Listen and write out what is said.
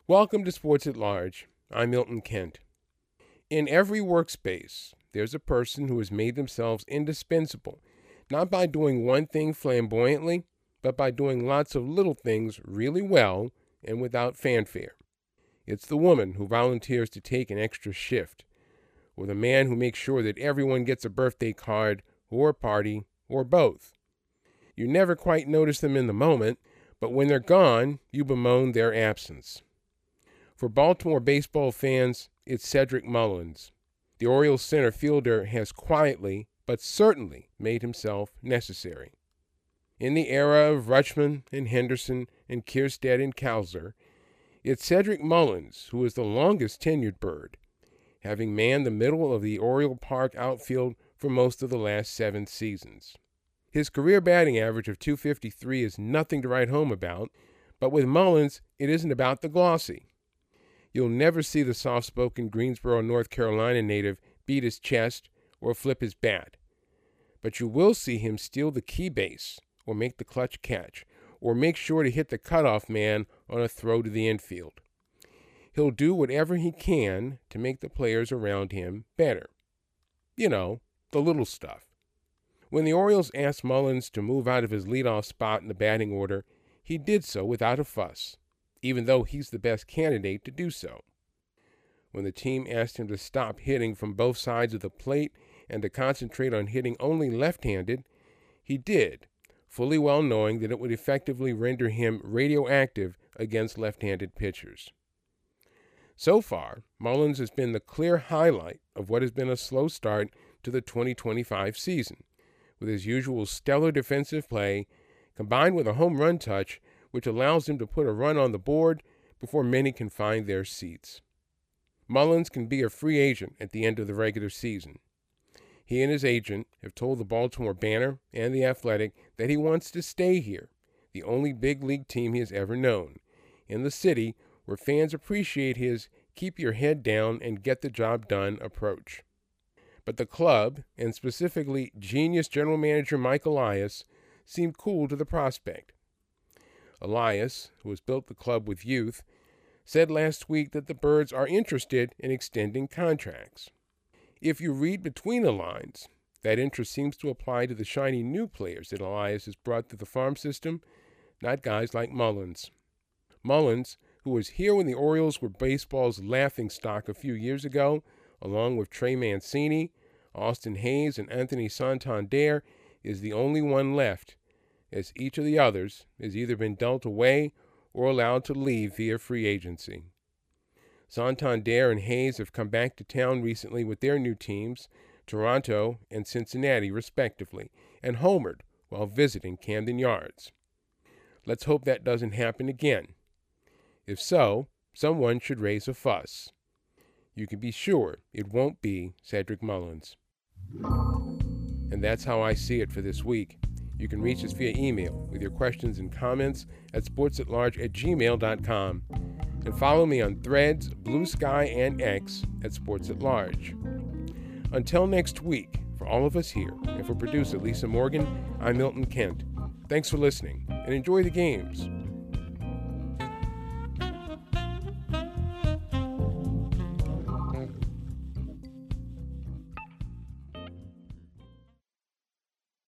Welcome to Sports at Large. I'm Milton Kent. In every workspace, there's a person who has made themselves indispensable, not by doing one thing flamboyantly, but by doing lots of little things really well and without fanfare. It's the woman who volunteers to take an extra shift, or the man who makes sure that everyone gets a birthday card or a party or both. You never quite notice them in the moment, but when they're gone, you bemoan their absence. For Baltimore baseball fans, it's Cedric Mullins. The Orioles center fielder has quietly, but certainly, made himself necessary. In the era of Rutschman and Henderson and Kierstead and Cowser, it's Cedric Mullins who is the longest tenured Bird, having manned the middle of the Oriole Park outfield for most of the last 7 seasons. His career batting average of .253 is nothing to write home about, but with Mullins, it isn't about the glossy. You'll never see the soft-spoken Greensboro, North Carolina native beat his chest or flip his bat. But you will see him steal the key base or make the clutch catch or make sure to hit the cutoff man on a throw to the infield. He'll do whatever he can to make the players around him better. You know, the little stuff. When the Orioles asked Mullins to move out of his leadoff spot in the batting order, he did so without a fuss, even though he's the best candidate to do so. When the team asked him to stop hitting from both sides of the plate and to concentrate on hitting only left-handed, he did, fully well knowing that it would effectively render him radioactive against left-handed pitchers. So far, Mullins has been the clear highlight of what has been a slow start to the 2025 season, with his usual stellar defensive play combined with a home run touch which allows him to put a run on the board before many can find their seats. Mullins can be a free agent at the end of the regular season. He and his agent have told the Baltimore Banner and The Athletic that he wants to stay here, the only big league team he has ever known, in the city where fans appreciate his keep your head down and get the job done approach. But the club, and specifically genius general manager Mike Elias, seemed cool to the prospect. Elias, who has built the club with youth, said last week that the Birds are interested in extending contracts. If you read between the lines, that interest seems to apply to the shiny new players that Elias has brought to the farm system, not guys like Mullins. Mullins, who was here when the Orioles were baseball's laughingstock a few years ago, along with Trey Mancini, Austin Hayes, and Anthony Santander, is the only one left, as each of the others has either been dealt away or allowed to leave via free agency. Santander and Hayes have come back to town recently with their new teams, Toronto and Cincinnati respectively, and homered while visiting Camden Yards. Let's hope that doesn't happen again. If so, someone should raise a fuss. You can be sure it won't be Cedric Mullins. And that's how I see it for this week. You can reach us via email with your questions and comments at sportsatlarge@gmail.com. And follow me on Threads, Blue Sky, and X at Sports at Large. Until next week, for all of us here, and for producer Lisa Morgan, I'm Milton Kent. Thanks for listening, and enjoy the games.